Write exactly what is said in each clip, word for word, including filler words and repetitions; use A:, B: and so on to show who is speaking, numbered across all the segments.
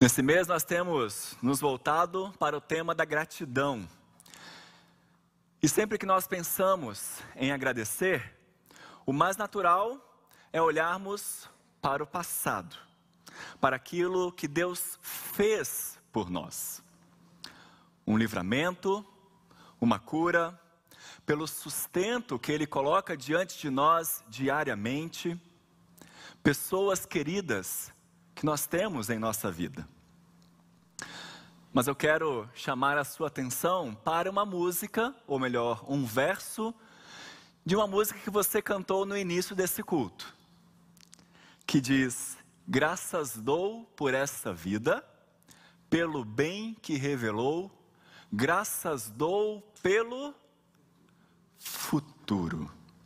A: Nesse mês nós temos nos voltado para o tema da gratidão. E sempre que nós pensamos em agradecer, o mais natural é olharmos para o passado, para aquilo que Deus fez por nós. Um livramento, uma cura, pelo sustento que Ele coloca diante de nós diariamente, pessoas queridas que nós temos em nossa vida. Mas eu quero chamar a sua atenção para uma música, ou melhor, um verso de uma música que você cantou no início desse culto, que diz: graças dou por essa vida, pelo bem que revelou, graças dou pelo futuro.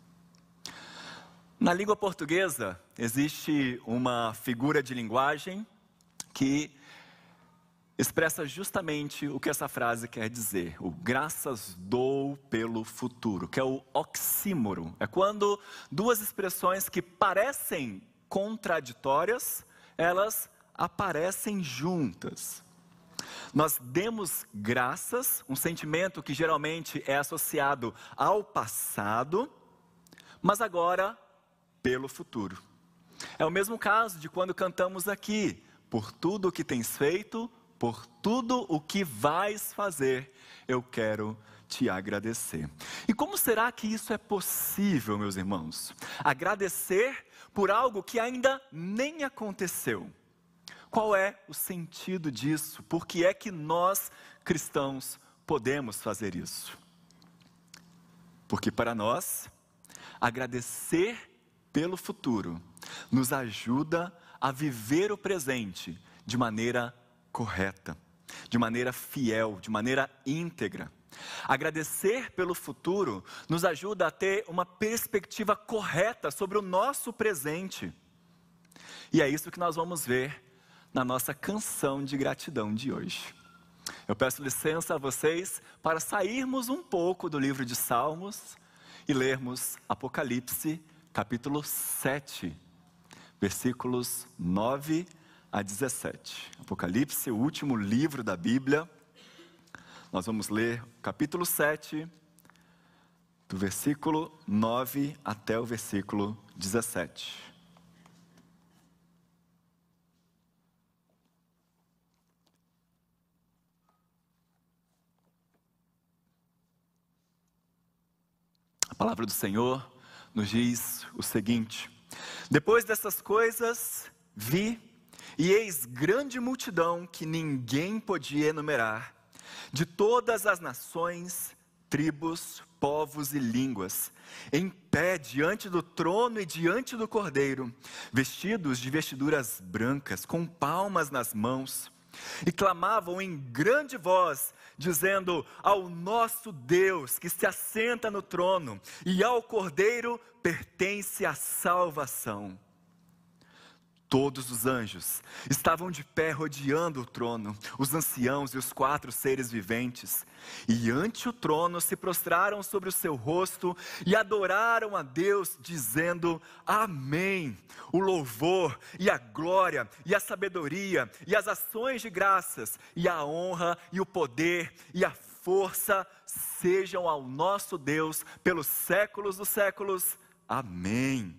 A: Na língua portuguesa existe uma figura de linguagem que expressa justamente o que essa frase quer dizer. O graças dou pelo futuro, que é o oxímoro. É quando duas expressões que parecem contraditórias, elas aparecem juntas. Nós demos graças, um sentimento que geralmente é associado ao passado, mas agora pelo futuro. É o mesmo caso de quando cantamos aqui: por tudo o que tens feito, por tudo o que vais fazer, eu quero te agradecer. E como será que isso é possível, meus irmãos? Agradecer por algo que ainda nem aconteceu. Qual é o sentido disso? Por que é que nós, cristãos, podemos fazer isso? Porque para nós, agradecer pelo futuro nos ajuda a viver o presente de maneira correta, de maneira fiel, de maneira íntegra. Agradecer pelo futuro nos ajuda a ter uma perspectiva correta sobre o nosso presente. E é isso que nós vamos ver na nossa canção de gratidão de hoje. Eu peço licença a vocês para sairmos um pouco do livro de Salmos e lermos Apocalipse, capítulo sete, versículos nove a dezessete. Apocalipse, o último livro da Bíblia. Nós vamos ler o capítulo sete, do versículo nove até o versículo dezessete. A palavra do Senhor nos diz o seguinte: depois dessas coisas, vi, e eis grande multidão que ninguém podia enumerar, de todas as nações, tribos, povos e línguas, em pé diante do trono e diante do Cordeiro, vestidos de vestiduras brancas, com palmas nas mãos, e clamavam em grande voz, dizendo: ao nosso Deus que se assenta no trono, e ao Cordeiro pertence a salvação. Todos os anjos estavam de pé rodeando o trono, os anciãos e os quatro seres viventes. E ante o trono se prostraram sobre o seu rosto e adoraram a Deus, dizendo: amém. O louvor e a glória e a sabedoria e as ações de graças e a honra e o poder e a força sejam ao nosso Deus pelos séculos dos séculos. Amém.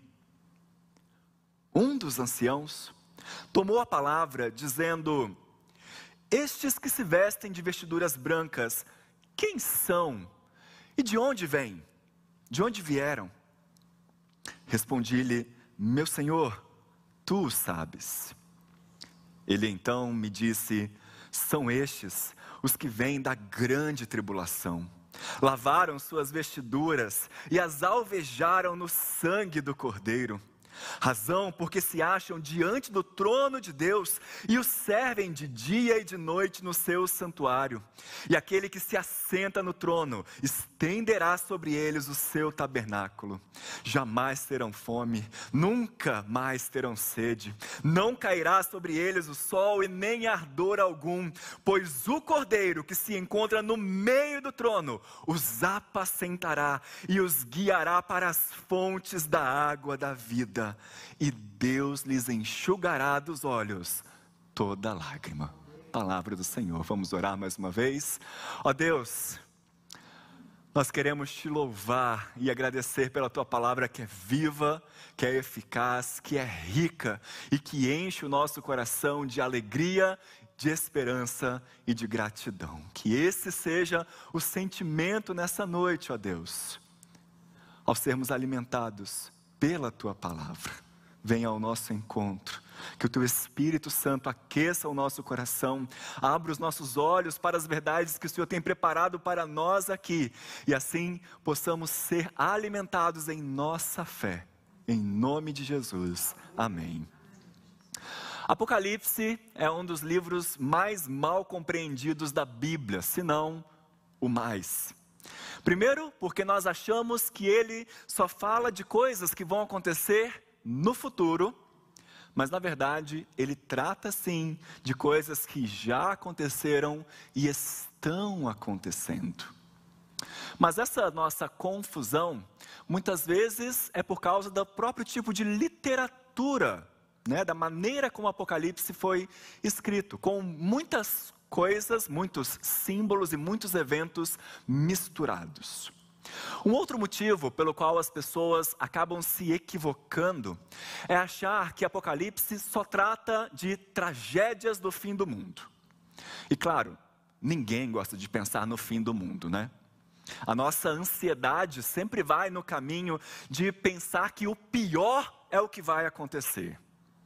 A: Um dos anciãos tomou a palavra, dizendo: estes que se vestem de vestiduras brancas, quem são? E de onde vêm? De onde vieram? Respondi-lhe: meu senhor, tu o sabes. Ele então me disse: são estes os que vêm da grande tribulação. Lavaram suas vestiduras e as alvejaram no sangue do Cordeiro. Razão porque se acham diante do trono de Deus e o servem de dia e de noite no seu santuário. E aquele que se assenta no trono estenderá sobre eles o seu tabernáculo. Jamais terão fome, nunca mais terão sede. Não cairá sobre eles o sol e nem ardor algum, pois o Cordeiro que se encontra no meio do trono os apacentará e os guiará para as fontes da água da vida. E Deus lhes enxugará dos olhos toda lágrima. Palavra do Senhor. Vamos orar mais uma vez. Ó Deus, nós queremos te louvar e agradecer pela tua palavra que é viva, que é eficaz, que é rica e que enche o nosso coração de alegria, de esperança e de gratidão. Que esse seja o sentimento nessa noite, ó Deus, ao sermos alimentados pela tua palavra. Venha ao nosso encontro, que o teu Espírito Santo aqueça o nosso coração, abra os nossos olhos para as verdades que o Senhor tem preparado para nós aqui, e assim possamos ser alimentados em nossa fé, em nome de Jesus, amém. Apocalipse é um dos livros mais mal compreendidos da Bíblia, se não o mais. Primeiro, porque nós achamos que ele só fala de coisas que vão acontecer no futuro, mas na verdade ele trata sim de coisas que já aconteceram e estão acontecendo. Mas essa nossa confusão, muitas vezes é por causa do próprio tipo de literatura, né, da maneira como o Apocalipse foi escrito, com muitas coisas, muitos símbolos e muitos eventos misturados. Um outro motivo pelo qual as pessoas acabam se equivocando é achar que Apocalipse só trata de tragédias do fim do mundo. E claro, ninguém gosta de pensar no fim do mundo, né? A nossa ansiedade sempre vai no caminho de pensar que o pior é o que vai acontecer.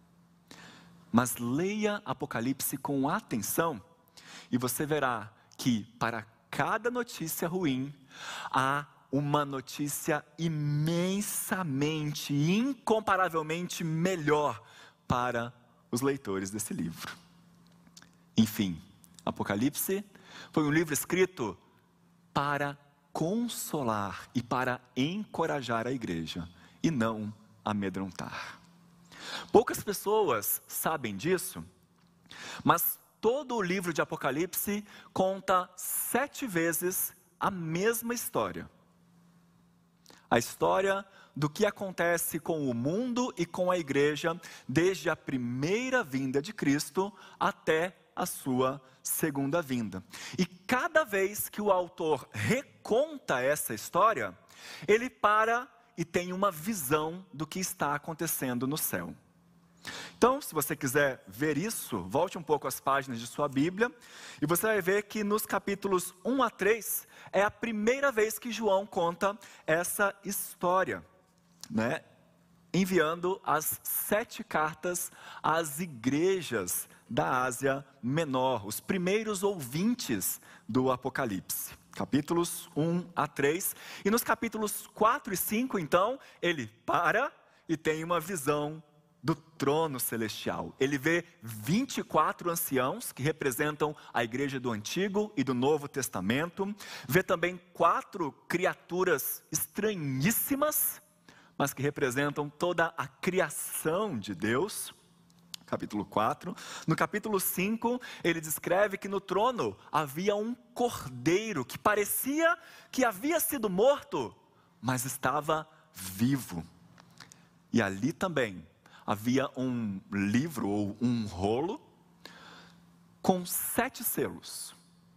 A: Mas leia Apocalipse com atenção e você verá que para cada notícia ruim, há uma notícia imensamente, incomparavelmente melhor para os leitores desse livro. Enfim, Apocalipse foi um livro escrito para consolar e para encorajar a igreja, e não amedrontar. Poucas pessoas sabem disso, mas todo o livro de Apocalipse conta sete vezes a mesma história. A história do que acontece com o mundo e com a igreja, desde a primeira vinda de Cristo até a sua segunda vinda. E cada vez que o autor reconta essa história, ele para e tem uma visão do que está acontecendo no céu. Então, se você quiser ver isso, volte um pouco às páginas de sua Bíblia, e você vai ver que nos capítulos um a três, é a primeira vez que João conta essa história, né? Enviando as sete cartas às igrejas da Ásia Menor, os primeiros ouvintes do Apocalipse. Capítulos um a três, e nos capítulos quatro e cinco, então, ele para e tem uma visão do trono celestial. Ele vê vinte e quatro anciãos que representam a igreja do Antigo e do Novo Testamento. Vê também quatro criaturas estranhíssimas, mas que representam toda a criação de Deus. Capítulo quatro. No capítulo cinco, ele descreve que no trono havia um cordeiro que parecia que havia sido morto, mas estava vivo. E ali também havia um livro ou um rolo com sete selos.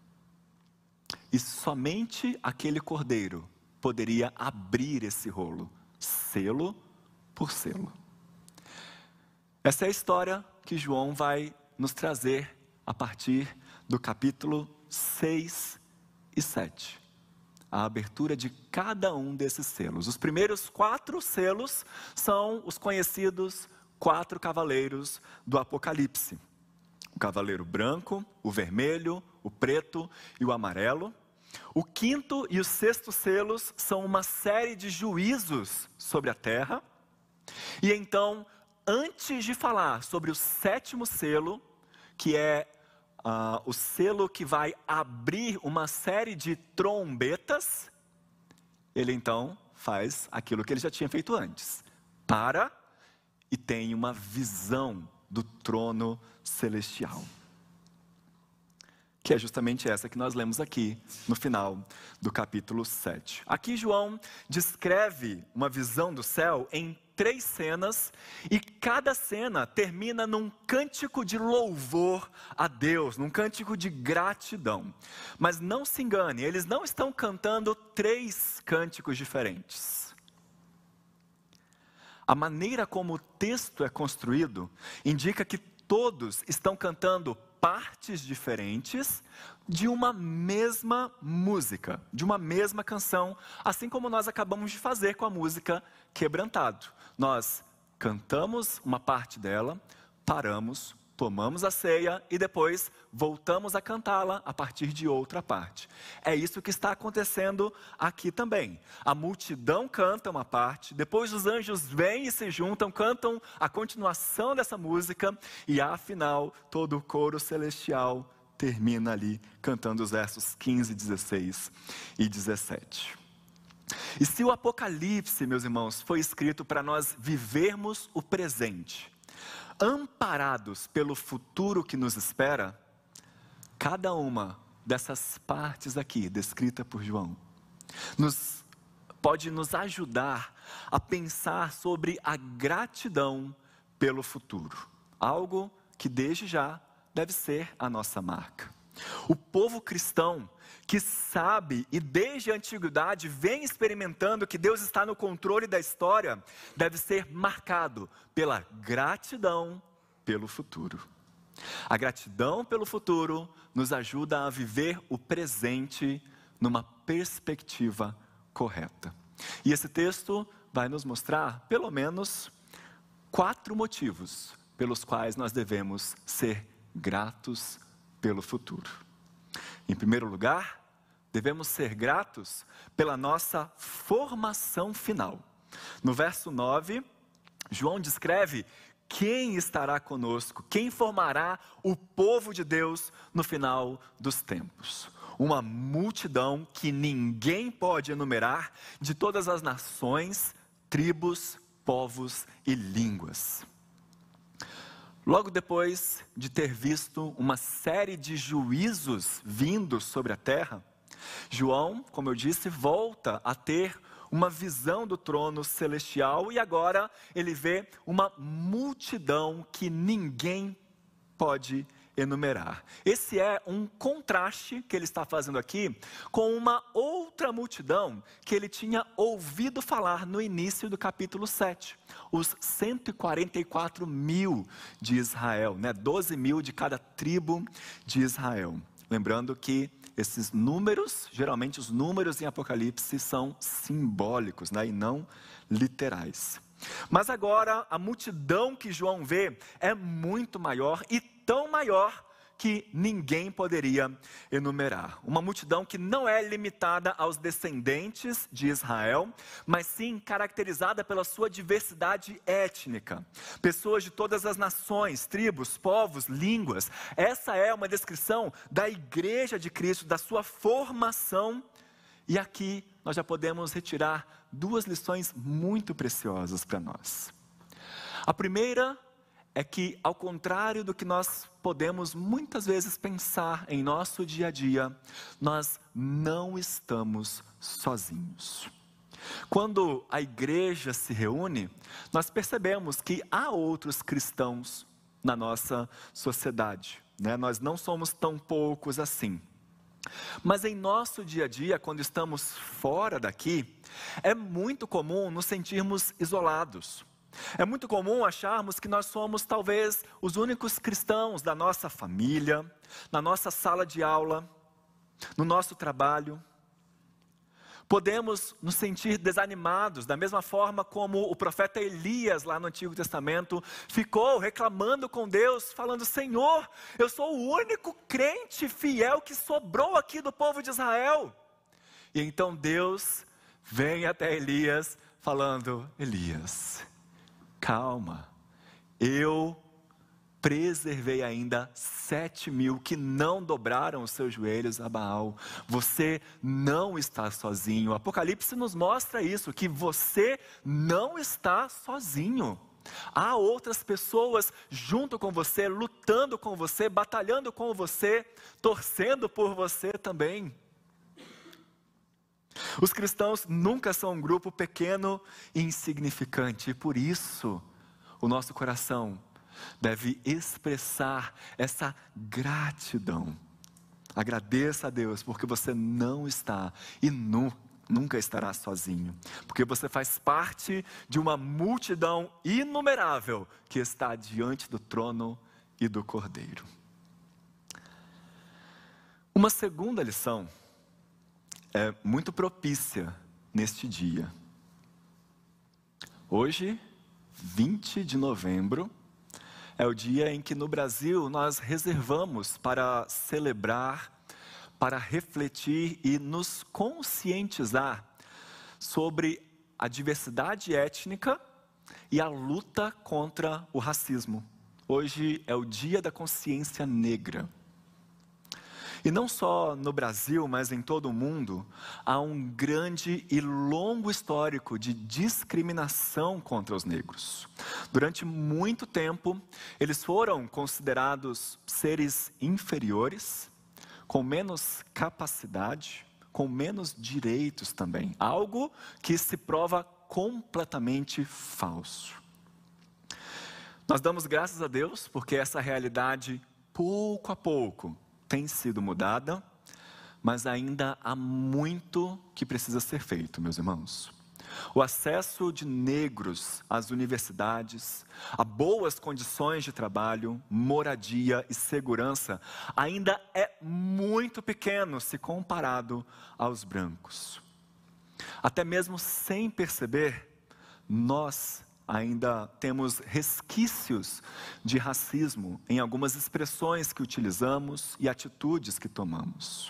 A: E somente aquele cordeiro poderia abrir esse rolo, selo por selo. Essa é a história que João vai nos trazer a partir do capítulo seis e sete. A abertura de cada um desses selos. Os primeiros quatro selos são os conhecidos quatro cavaleiros do Apocalipse. O cavaleiro branco, o vermelho, o preto e o amarelo. O quinto e o sexto selos são uma série de juízos sobre a terra. E então, antes de falar sobre o sétimo selo, que é uh, o selo que vai abrir uma série de trombetas, ele então faz aquilo que ele já tinha feito antes. Para e tem uma visão do trono celestial. Que é justamente essa que nós lemos aqui no final do capítulo sete. Aqui João descreve uma visão do céu em três cenas e cada cena termina num cântico de louvor a Deus, num cântico de gratidão. Mas não se engane, eles não estão cantando três cânticos diferentes. A maneira como o texto é construído indica que todos estão cantando partes diferentes de uma mesma música, de uma mesma canção, assim como nós acabamos de fazer com a música Quebrantado. Nós cantamos uma parte dela, paramos, tomamos a ceia e depois voltamos a cantá-la a partir de outra parte. É isso que está acontecendo aqui também. A multidão canta uma parte, depois os anjos vêm e se juntam, cantam a continuação dessa música e afinal todo o coro celestial termina ali cantando os versos quinze, dezesseis e dezessete. E se o Apocalipse, meus irmãos, foi escrito para nós vivermos o presente, amparados pelo futuro que nos espera, cada uma dessas partes aqui, descrita por João, nos, pode nos ajudar a pensar sobre a gratidão pelo futuro. Algo que desde já deve ser a nossa marca. O povo cristão que sabe e desde a antiguidade vem experimentando que Deus está no controle da história, deve ser marcado pela gratidão pelo futuro. A gratidão pelo futuro nos ajuda a viver o presente numa perspectiva correta. E esse texto vai nos mostrar pelo menos quatro motivos pelos quais nós devemos ser gratos pelo futuro. Em primeiro lugar, devemos ser gratos pela nossa formação final. No verso nove, João descreve quem estará conosco, quem formará o povo de Deus no final dos tempos. Uma multidão que ninguém pode enumerar, de todas as nações, tribos, povos e línguas. Logo depois de ter visto uma série de juízos vindos sobre a terra, João, como eu disse, volta a ter uma visão do trono celestial e agora ele vê uma multidão que ninguém pode enumerar. Esse é um contraste que ele está fazendo aqui com uma outra multidão que ele tinha ouvido falar no início do capítulo sete. Os cento e quarenta e quatro mil de Israel, né? doze mil de cada tribo de Israel. Lembrando que esses números, geralmente os números em Apocalipse são simbólicos, né? E não literais. Mas agora a multidão que João vê é muito maior e tão maior que ninguém poderia enumerar. Uma multidão que não é limitada aos descendentes de Israel, mas sim caracterizada pela sua diversidade étnica. Pessoas de todas as nações, tribos, povos, línguas. Essa é uma descrição da igreja de Cristo, da sua formação. E aqui nós já podemos retirar duas lições muito preciosas para nós. A primeira é que, ao contrário do que nós podemos muitas vezes pensar em nosso dia a dia, nós não estamos sozinhos. Quando a igreja se reúne, nós percebemos que há outros cristãos na nossa sociedade, né? Nós não somos tão poucos assim. Mas em nosso dia a dia, quando estamos fora daqui, é muito comum nos sentirmos isolados. É muito comum acharmos que nós somos talvez os únicos cristãos da nossa família, na nossa sala de aula, no nosso trabalho. Podemos nos sentir desanimados, da mesma forma como o profeta Elias, lá no Antigo Testamento, ficou reclamando com Deus, falando: Senhor, eu sou o único crente fiel que sobrou aqui do povo de Israel. E então Deus vem até Elias falando: Elias, calma, eu preservei ainda sete mil que não dobraram os seus joelhos a Baal. Você não está sozinho. O Apocalipse nos mostra isso, que você não está sozinho. Há outras pessoas junto com você, lutando com você, batalhando com você, torcendo por você também. Os cristãos nunca são um grupo pequeno e insignificante, e por isso o nosso coração deve expressar essa gratidão. Agradeça a Deus porque você não está e nu, nunca estará sozinho, porque você faz parte de uma multidão inumerável que está diante do trono e do Cordeiro. Uma segunda lição é muito propícia neste dia. Hoje, vinte de novembro, é o dia em que no Brasil nós reservamos para celebrar, para refletir e nos conscientizar sobre a diversidade étnica e a luta contra o racismo. Hoje é o dia da consciência negra. E não só no Brasil, mas em todo o mundo, há um grande e longo histórico de discriminação contra os negros. Durante muito tempo, eles foram considerados seres inferiores, com menos capacidade, com menos direitos também. Algo que se prova completamente falso. Nós damos graças a Deus porque essa realidade, pouco a pouco, tem sido mudada, mas ainda há muito que precisa ser feito, meus irmãos. O acesso de negros às universidades, a boas condições de trabalho, moradia e segurança, ainda é muito pequeno se comparado aos brancos. Até mesmo sem perceber, nós ainda temos resquícios de racismo em algumas expressões que utilizamos e atitudes que tomamos.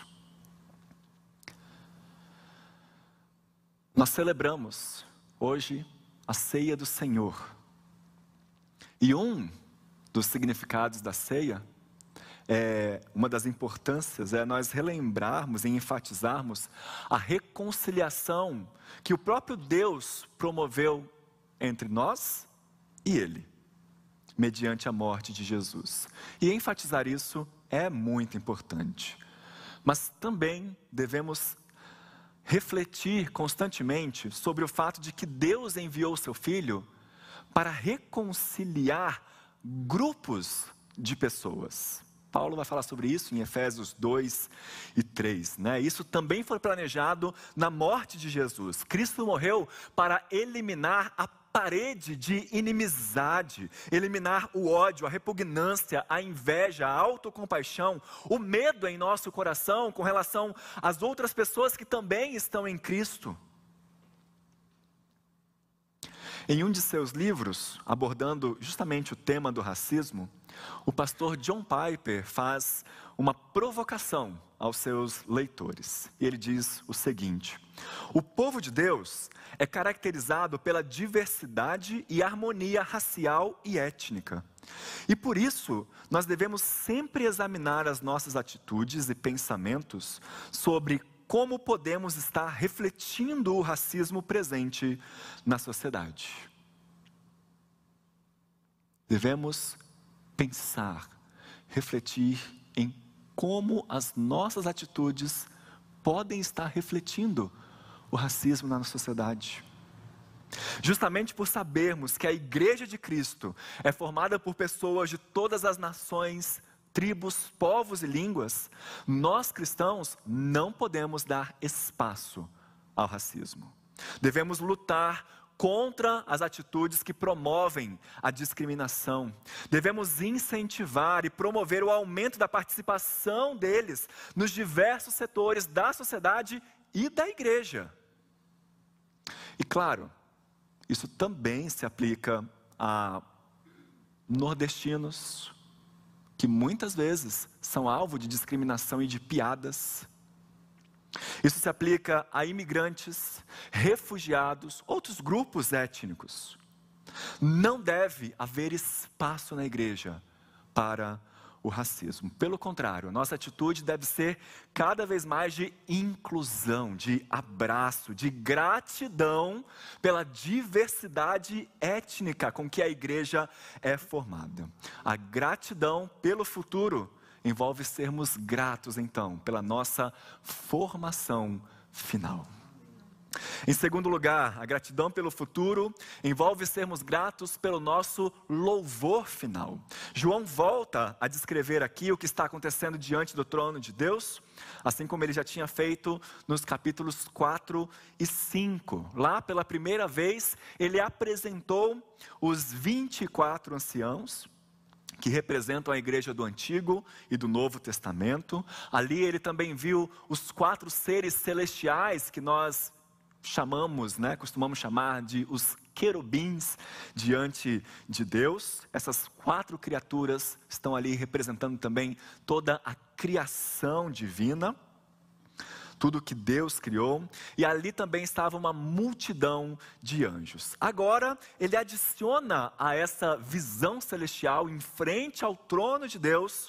A: Nós celebramos hoje a ceia do Senhor. E um dos significados da ceia, é, uma das importâncias é nós relembrarmos e enfatizarmos a reconciliação que o próprio Deus promoveu entre nós e Ele, mediante a morte de Jesus. E enfatizar isso é muito importante. Mas também devemos refletir constantemente sobre o fato de que Deus enviou o seu Filho para reconciliar grupos de pessoas. Paulo vai falar sobre isso em Efésios dois e três, né? Isso também foi planejado na morte de Jesus. Cristo morreu para eliminar a parede de inimizade, eliminar o ódio, a repugnância, a inveja, a autocompaixão, o medo em nosso coração com relação às outras pessoas que também estão em Cristo. Em um de seus livros, abordando justamente o tema do racismo, o pastor John Piper faz uma provocação aos seus leitores. E ele diz o seguinte: o povo de Deus é caracterizado pela diversidade e harmonia racial e étnica. E por isso, nós devemos sempre examinar as nossas atitudes e pensamentos sobre como podemos estar refletindo o racismo presente na sociedade. Devemos pensar, refletir em como as nossas atitudes podem estar refletindo o racismo na nossa sociedade. Justamente por sabermos que a Igreja de Cristo é formada por pessoas de todas as nações, tribos, povos e línguas, nós cristãos não podemos dar espaço ao racismo. Devemos lutar contra as atitudes que promovem a discriminação. Devemos incentivar e promover o aumento da participação deles nos diversos setores da sociedade e da igreja. E claro, isso também se aplica a nordestinos, que muitas vezes são alvo de discriminação e de piadas. Isso se aplica a imigrantes, refugiados, outros grupos étnicos. Não deve haver espaço na igreja para o racismo. Pelo contrário, a nossa atitude deve ser cada vez mais de inclusão, de abraço, de gratidão pela diversidade étnica com que a igreja é formada. A gratidão pelo futuro envolve sermos gratos, então, pela nossa formação final. Em segundo lugar, a gratidão pelo futuro envolve sermos gratos pelo nosso louvor final. João volta a descrever aqui o que está acontecendo diante do trono de Deus, assim como ele já tinha feito nos capítulos quatro e cinco. Lá, pela primeira vez, ele apresentou os vinte e quatro anciãos, que representam a igreja do Antigo e do Novo Testamento. Ali ele também viu os quatro seres celestiais que nós chamamos, né, costumamos chamar de os querubins diante de Deus. Essas quatro criaturas estão ali representando também toda a criação divina, tudo que Deus criou, e ali também estava uma multidão de anjos. Agora, ele adiciona a essa visão celestial, em frente ao trono de Deus,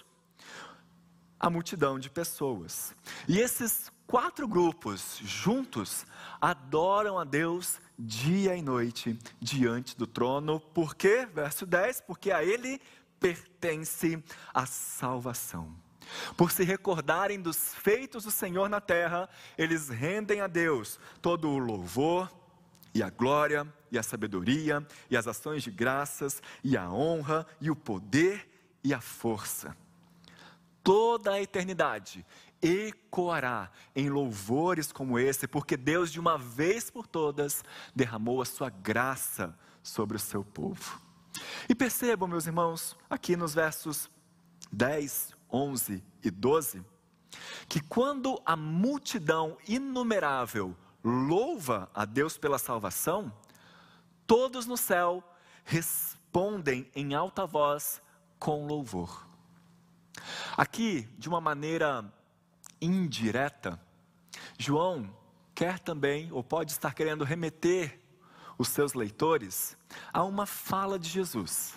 A: a multidão de pessoas. E esses quatro grupos, juntos, adoram a Deus dia e noite, diante do trono. Por quê? Verso dez, porque a Ele pertence a salvação. Por se recordarem dos feitos do Senhor na terra, eles rendem a Deus todo o louvor, e a glória, e a sabedoria, e as ações de graças, e a honra, e o poder, e a força. Toda a eternidade ecoará em louvores como esse, porque Deus de uma vez por todas derramou a sua graça sobre o seu povo. E percebam, meus irmãos, aqui nos versos dez, onze e doze, que quando a multidão inumerável louva a Deus pela salvação, todos no céu respondem em alta voz com louvor. Aqui, de uma maneira indireta, João quer também, ou pode estar querendo remeter os seus leitores a uma fala de Jesus,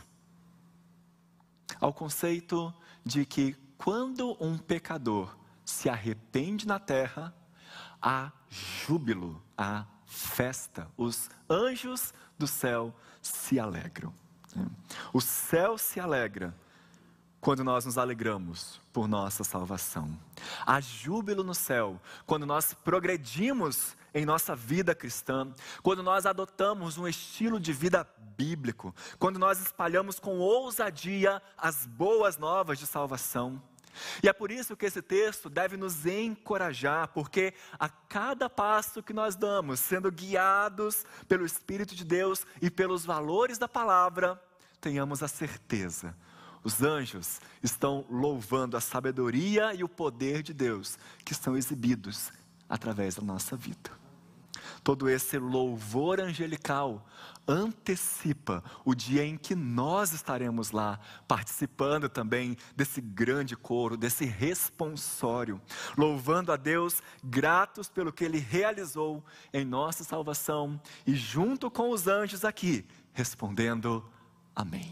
A: ao conceito de que quando um pecador se arrepende na terra, há júbilo, há festa, os anjos do céu se alegram. O céu se alegra quando nós nos alegramos por nossa salvação. Há júbilo no céu quando nós progredimos em nossa vida cristã, quando nós adotamos um estilo de vida bíblico, quando nós espalhamos com ousadia as boas novas de salvação. E é por isso que esse texto deve nos encorajar, porque a cada passo que nós damos, sendo guiados pelo Espírito de Deus e pelos valores da palavra, tenhamos a certeza: os anjos estão louvando a sabedoria e o poder de Deus, que são exibidos através da nossa vida. Todo esse louvor angelical antecipa o dia em que nós estaremos lá, participando também desse grande coro, desse responsório, louvando a Deus, gratos pelo que Ele realizou em nossa salvação, e junto com os anjos aqui, respondendo amém.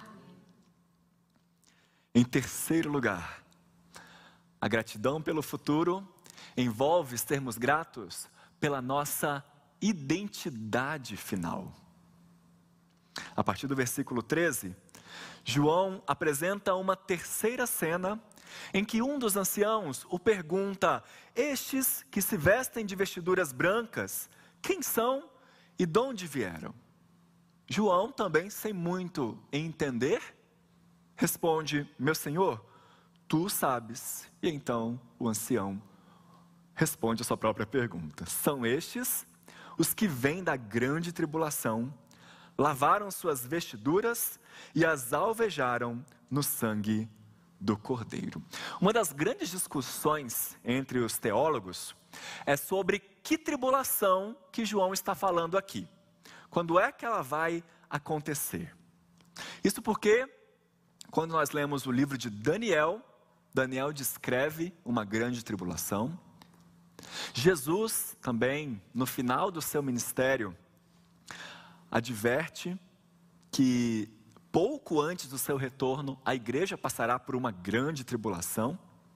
A: Em terceiro lugar, a gratidão pelo futuro envolve sermos gratos pela nossa identidade final. A partir do versículo treze, João apresenta uma terceira cena em que um dos anciãos o pergunta: estes que se vestem de vestiduras brancas, quem são e de onde vieram? João, também sem muito entender, responde: meu senhor, tu sabes. E então o ancião responde a sua própria pergunta: são estes os que vêm da grande tribulação, lavaram suas vestiduras e as alvejaram no sangue do Cordeiro. Uma das grandes discussões entre os teólogos é sobre que tribulação que João está falando aqui. Quando é que ela vai acontecer? Isso porque, quando nós lemos o livro de Daniel, Daniel descreve uma grande tribulação. Jesus também, no final do seu ministério, adverte que pouco antes do seu retorno, a igreja passará por uma grande tribulação.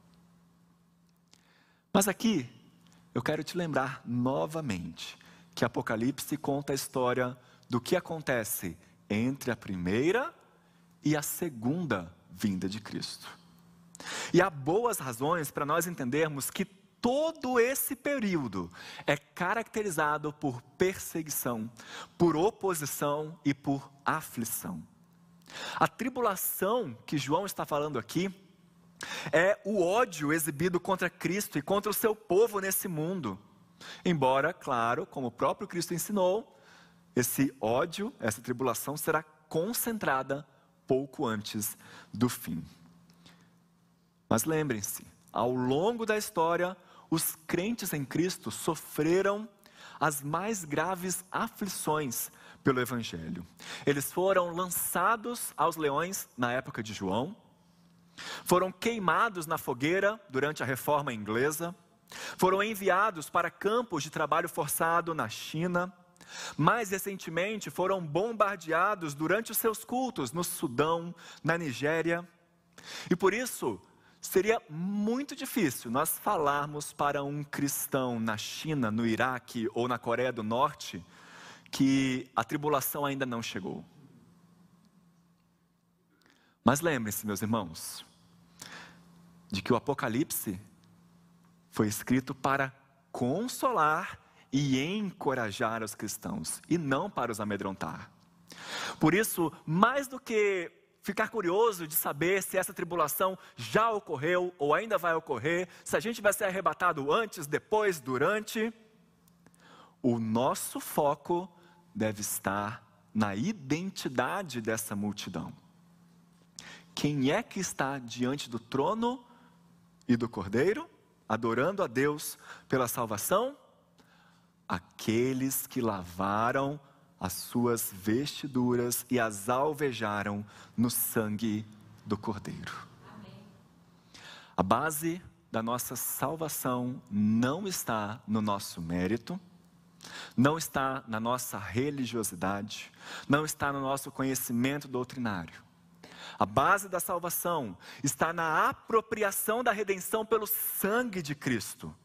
A: Mas aqui, eu quero te lembrar novamente que Apocalipse conta a história do que acontece entre a primeira e a segunda vinda de Cristo. E há boas razões para nós entendermos que todo esse período é caracterizado por perseguição, por oposição e por aflição. A tribulação que João está falando aqui é o ódio exibido contra Cristo e contra o seu povo nesse mundo. Embora, claro, como o próprio Cristo ensinou, esse ódio, essa tribulação será concentrada pouco antes do fim. Mas lembrem-se, ao longo da história, os crentes em Cristo sofreram as mais graves aflições pelo Evangelho. Eles foram lançados aos leões na época de João, foram queimados na fogueira durante a Reforma Inglesa, foram enviados para campos de trabalho forçado na China, mais recentemente foram bombardeados durante os seus cultos no Sudão, na Nigéria. E por isso, seria muito difícil nós falarmos para um cristão na China, no Iraque ou na Coreia do Norte que a tribulação ainda não chegou. Mas lembrem-se, meus irmãos, de que o Apocalipse foi escrito para consolar e encorajar os cristãos, e não para os amedrontar. Por isso, mais do que ficar curioso de saber se essa tribulação já ocorreu ou ainda vai ocorrer, se a gente vai ser arrebatado antes, depois, durante, o nosso foco deve estar na identidade dessa multidão. Quem é que está diante do trono e do Cordeiro, adorando a Deus pela salvação? Aqueles que lavaram as suas vestiduras e as alvejaram no sangue do Cordeiro. Amém. A base da nossa salvação não está no nosso mérito, não está na nossa religiosidade, não está no nosso conhecimento doutrinário. A base da salvação está na apropriação da redenção pelo sangue de Cristo.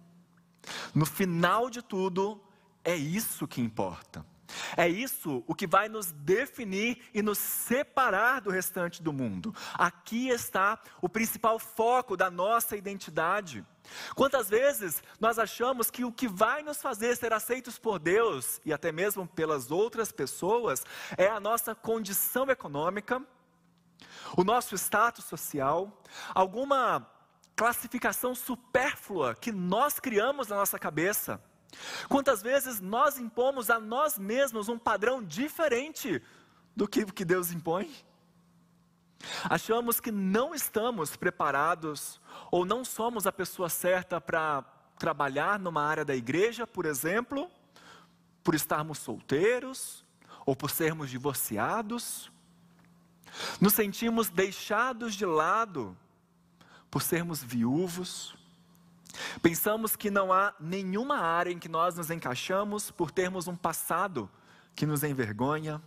A: No final de tudo, é isso que importa. É isso o que vai nos definir e nos separar do restante do mundo. Aqui está o principal foco da nossa identidade. Quantas vezes nós achamos que o que vai nos fazer ser aceitos por Deus e até mesmo pelas outras pessoas é a nossa condição econômica, o nosso status social, alguma classificação supérflua que nós criamos na nossa cabeça. Quantas vezes nós impomos a nós mesmos um padrão diferente do que, que Deus impõe? Achamos que não estamos preparados ou não somos a pessoa certa para trabalhar numa área da igreja, por exemplo, por estarmos solteiros ou por sermos divorciados. Nos sentimos deixados de lado por sermos viúvos. Pensamos que não há nenhuma área em que nós nos encaixamos por termos um passado que nos envergonha.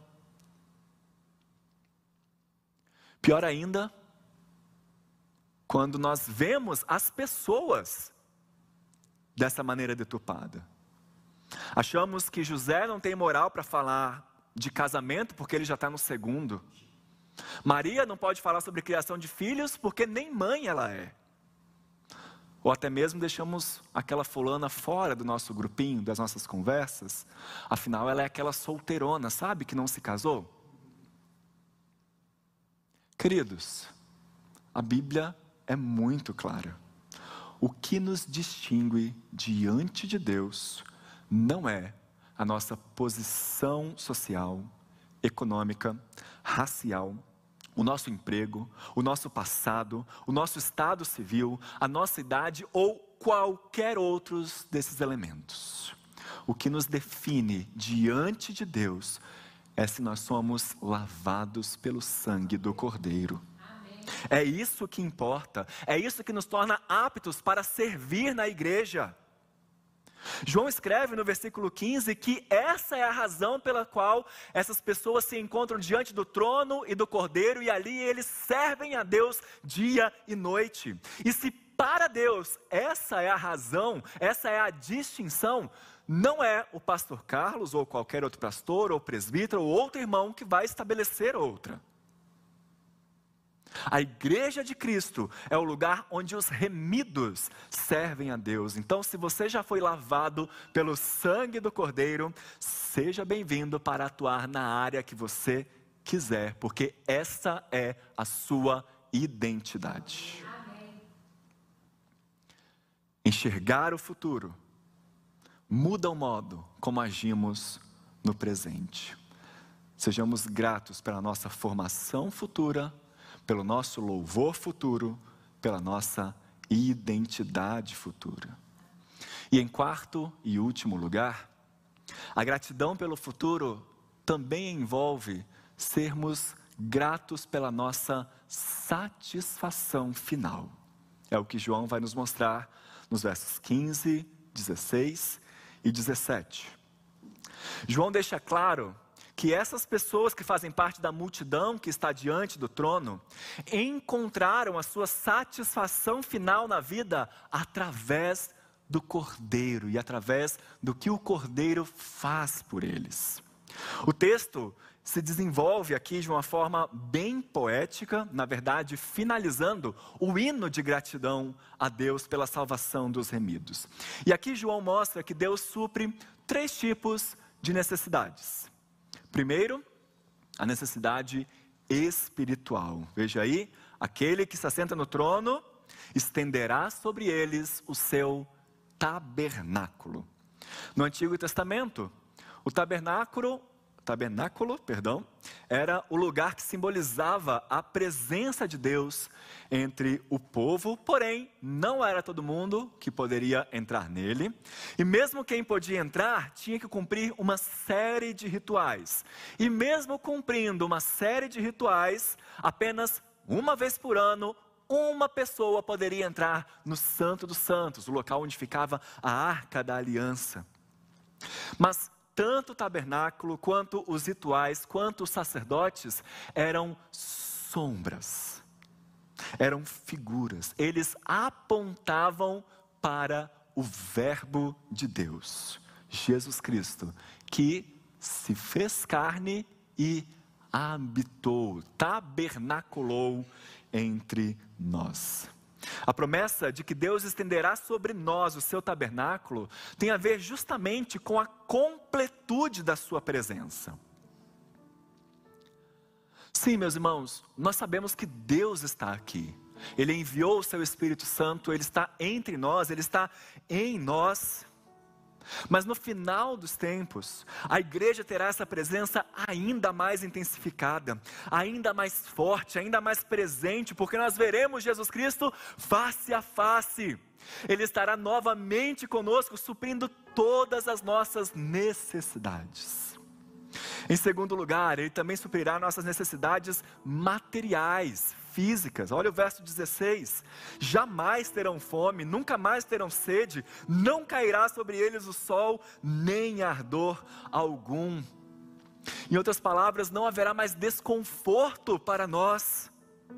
A: Pior ainda, quando nós vemos as pessoas dessa maneira deturpada. Achamos que José não tem moral para falar de casamento porque ele já está no segundo. Maria não pode falar sobre criação de filhos porque nem mãe ela é. Ou até mesmo deixamos aquela fulana fora do nosso grupinho, das nossas conversas. Afinal, ela é aquela solteirona, sabe, que não se casou? Queridos, a Bíblia é muito clara. O que nos distingue diante de Deus não é a nossa posição social, econômica, racial, o nosso emprego, o nosso passado, o nosso estado civil, a nossa idade ou qualquer outros desses elementos. O que nos define diante de Deus é se nós somos lavados pelo sangue do Cordeiro. Amém. É isso que importa, é isso que nos torna aptos para servir na igreja. João escreve no versículo quinze que essa é a razão pela qual essas pessoas se encontram diante do trono e do Cordeiro e ali eles servem a Deus dia e noite. E se para Deus essa é a razão, essa é a distinção, não é o pastor Carlos ou qualquer outro pastor ou presbítero ou outro irmão que vai estabelecer outra. A igreja de Cristo é o lugar onde os remidos servem a Deus. Então, se você já foi lavado pelo sangue do Cordeiro, seja bem-vindo para atuar na área que você quiser, porque essa é a sua identidade. Amém. Enxergar o futuro muda o modo como agimos no presente. Sejamos gratos pela nossa formação futura, pelo nosso louvor futuro, pela nossa identidade futura. E em quarto e último lugar, a gratidão pelo futuro também envolve sermos gratos pela nossa satisfação final. É o que João vai nos mostrar nos versos quinze, dezesseis e dezessete. João deixa claro que essas pessoas que fazem parte da multidão que está diante do trono, encontraram a sua satisfação final na vida através do Cordeiro e através do que o Cordeiro faz por eles. O texto se desenvolve aqui de uma forma bem poética, na verdade, finalizando o hino de gratidão a Deus pela salvação dos remidos. E aqui João mostra que Deus supre três tipos de necessidades. Primeiro, a necessidade espiritual. Veja aí, aquele que se assenta no trono estenderá sobre eles o seu tabernáculo. No Antigo Testamento, o tabernáculo, tabernáculo, perdão, era o lugar que simbolizava a presença de Deus entre o povo, porém, não era todo mundo que poderia entrar nele, e mesmo quem podia entrar, tinha que cumprir uma série de rituais, e mesmo cumprindo uma série de rituais, apenas uma vez por ano, uma pessoa poderia entrar no Santo dos Santos, o local onde ficava a Arca da Aliança. Mas tanto o tabernáculo, quanto os rituais, quanto os sacerdotes eram sombras, eram figuras. Eles apontavam para o Verbo de Deus, Jesus Cristo, que se fez carne e habitou, tabernaculou entre nós. A promessa de que Deus estenderá sobre nós o seu tabernáculo tem a ver justamente com a completude da sua presença. Sim, meus irmãos, nós sabemos que Deus está aqui. Ele enviou o seu Espírito Santo, Ele está entre nós, Ele está em nós. Mas no final dos tempos, a igreja terá essa presença ainda mais intensificada, ainda mais forte, ainda mais presente, porque nós veremos Jesus Cristo face a face. Ele estará novamente conosco, suprindo todas as nossas necessidades. Em segundo lugar, Ele também suprirá nossas necessidades materiais, físicas. Olha o verso dezesseis, jamais terão fome, nunca mais terão sede, não cairá sobre eles o sol, nem ardor algum. Em outras palavras, não haverá mais desconforto para nós.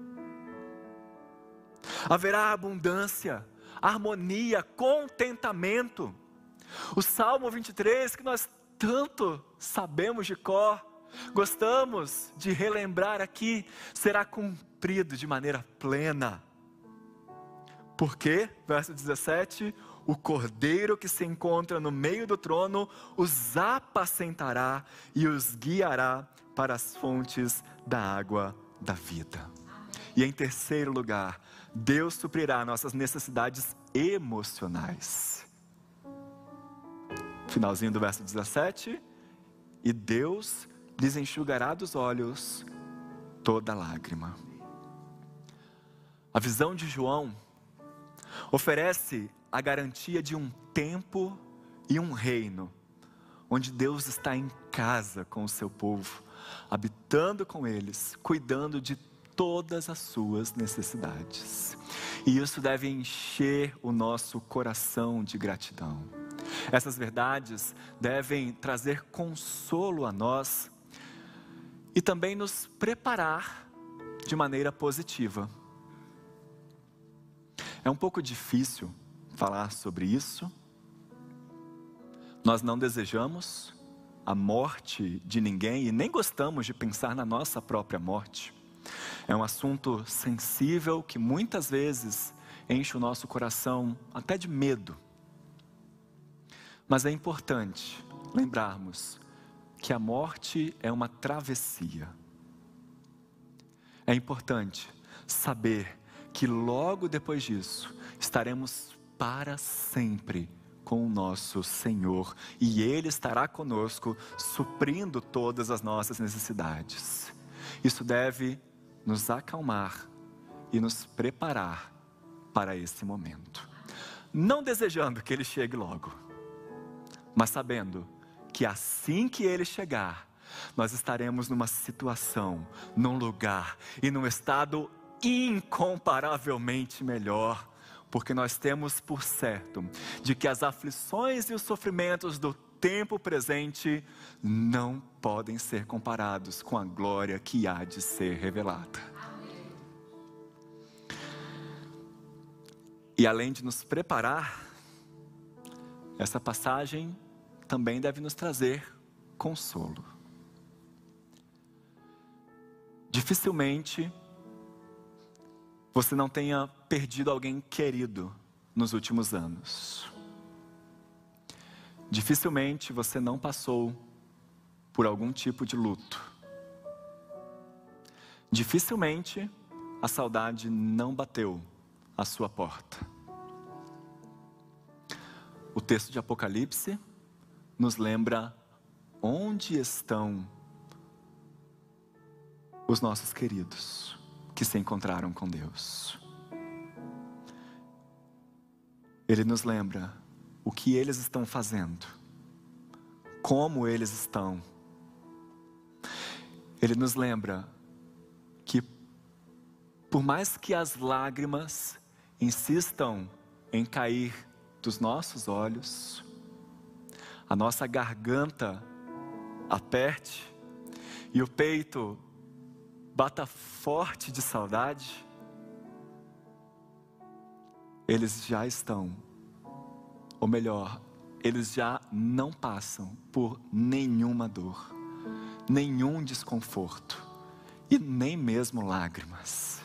A: Haverá abundância, harmonia, contentamento. O Salmo vinte e três, que nós tanto sabemos de cor, gostamos de relembrar aqui, será cumprido de maneira plena. Porque, verso dezessete, o Cordeiro que se encontra no meio do trono os apacentará e os guiará para as fontes da água da vida. E em terceiro lugar, Deus suprirá nossas necessidades emocionais. Finalzinho do verso dezessete, e Deus lhes enxugará dos olhos toda lágrima. A visão de João oferece a garantia de um tempo e um reino, onde Deus está em casa com o seu povo, habitando com eles, cuidando de todas as suas necessidades. E isso deve encher o nosso coração de gratidão. Essas verdades devem trazer consolo a nós e também nos preparar de maneira positiva. É um pouco difícil falar sobre isso. Nós não desejamos a morte de ninguém e nem gostamos de pensar na nossa própria morte. É um assunto sensível que muitas vezes enche o nosso coração até de medo. Mas é importante lembrarmos que a morte é uma travessia. É importante saber que logo depois disso estaremos para sempre com o nosso Senhor e Ele estará conosco, suprindo todas as nossas necessidades. Isso deve nos acalmar e nos preparar para esse momento. Não desejando que Ele chegue logo, mas sabendo que assim que Ele chegar, nós estaremos numa situação, num lugar e num estado incomparavelmente melhor, porque nós temos por certo de que as aflições e os sofrimentos do tempo presente não podem ser comparados com a glória que há de ser revelada. E além de nos preparar, essa passagem também deve nos trazer consolo. Dificilmente você não tenha perdido alguém querido nos últimos anos. Dificilmente você não passou por algum tipo de luto. Dificilmente a saudade não bateu à sua porta. O texto de Apocalipse nos lembra onde estão os nossos queridos que se encontraram com Deus. Ele nos lembra o que eles estão fazendo, como eles estão. Ele nos lembra que por mais que as lágrimas insistam em cair dos nossos olhos, a nossa garganta aperte e o peito bata forte de saudade, eles já estão, ou melhor, eles já não passam por nenhuma dor, nenhum desconforto e nem mesmo lágrimas.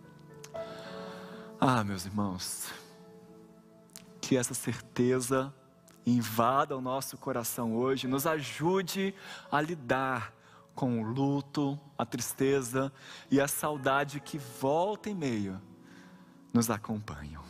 A: Ah, meus irmãos, que essa certeza invada o nosso coração hoje, nos ajude a lidar com o luto, a tristeza e a saudade que volta e meia nos acompanham.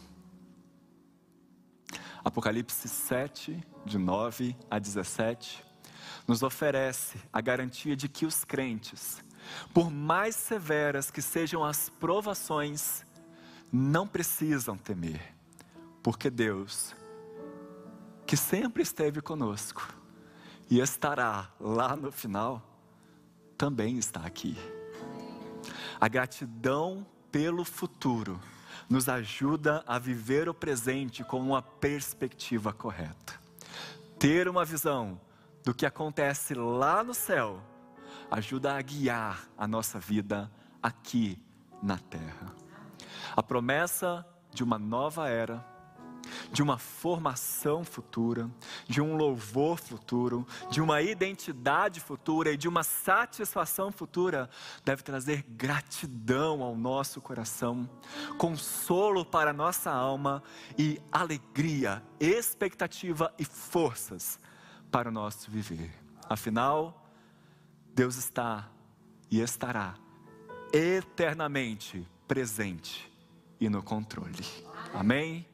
A: Apocalipse sete, de nove a dezessete, nos oferece a garantia de que os crentes, por mais severas que sejam as provações, não precisam temer, porque Deus, que sempre esteve conosco e estará lá no final, também está aqui. A gratidão pelo futuro nos ajuda a viver o presente com uma perspectiva correta. Ter uma visão do que acontece lá no céu ajuda a guiar a nossa vida aqui na terra. A promessa de uma nova era, de uma formação futura, de um louvor futuro, de uma identidade futura e de uma satisfação futura, deve trazer gratidão ao nosso coração, consolo para a nossa alma e alegria, expectativa e forças para o nosso viver. Afinal, Deus está e estará eternamente presente e no controle. Amém?